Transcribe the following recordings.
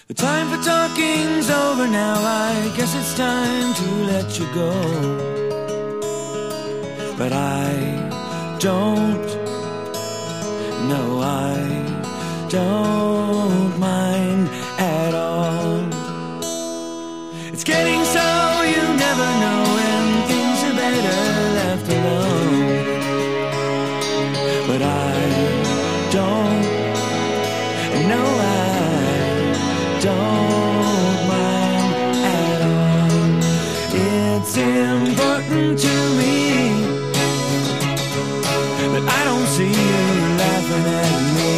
The time for talking's over now. I guess it's time to let you go. But I don't, no, I don't mind at all. It's getting so you never know when things are better left alone. But I don't, no, I don't mind at all. It's important to me that I don't see you laughing at me.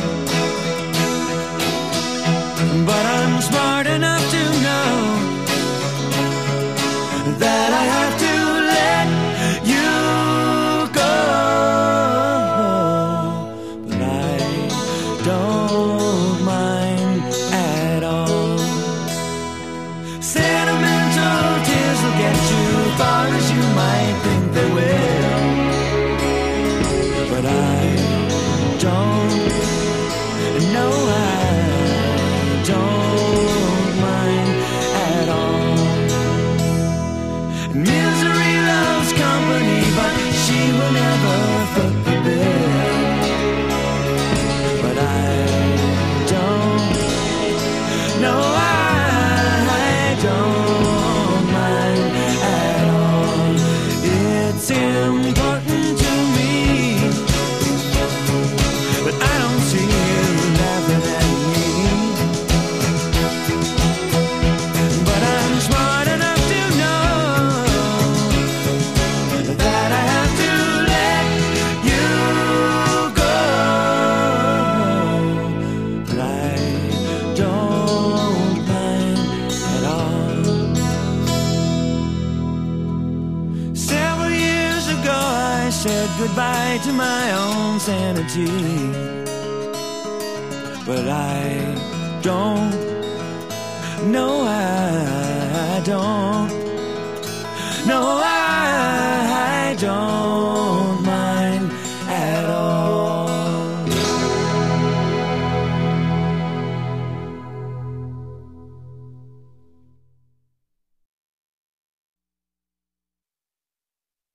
But I'm smart enough to know that I have to let you go. But I don't mind at all. Sentimental tears will get you far as you might think they will. But I don't, no, I don't mind at all. Misery loves company, but she will never foot the bill. But I don't, no, I don't mind at all. It's important to me but I don't see you laughing at me. But I'm smart enough to know that I have to let you go. But I don't mind at all. Several years ago I said goodbye to my own sanity. But I don't, no, I don't, no,